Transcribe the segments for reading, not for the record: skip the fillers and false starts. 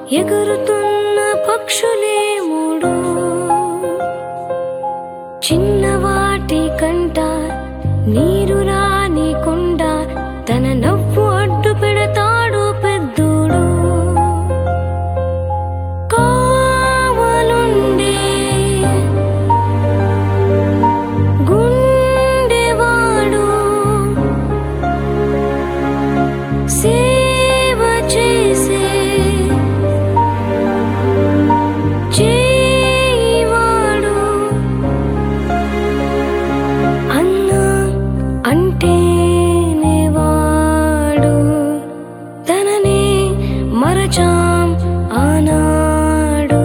ఎగురుతున్న పక్షులే మూడు, చిన్నవాటి కంట నీరు రానికుండా తన నవ్వు అడ్డు పెడతాడు పెద్దోడు. కావలుండే గుండెవాడు సేవ చేసే చేయివాడు. అన్న అంటేనే వాడు తననే మరచాం ఆనాడు.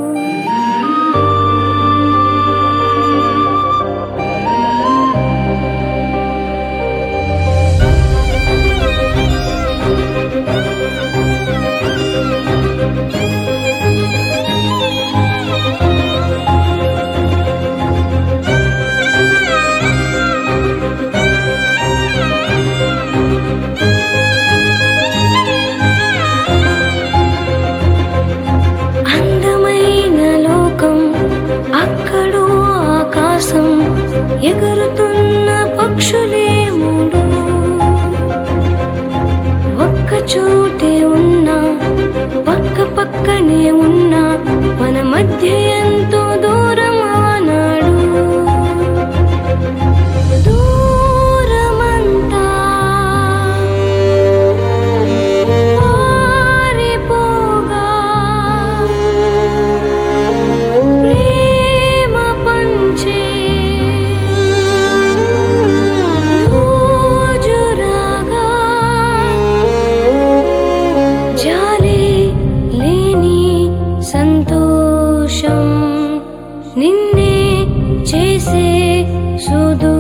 అందమైన లోకం అక్కడో ఆకాశం, ఎగురుతున్న పక్షులే మూడు. ఒక్క చోటే ఉన్నా పక్క పక్కనే ఉన్నా మన మధ్య ఎంతో దూరం ఆనాడు. దూరమంతా పారిపోగా ప్రేమ పంచే రోజు రాగా జాలి లేని సంతోషం నిన్నే చేసే సుదూరం.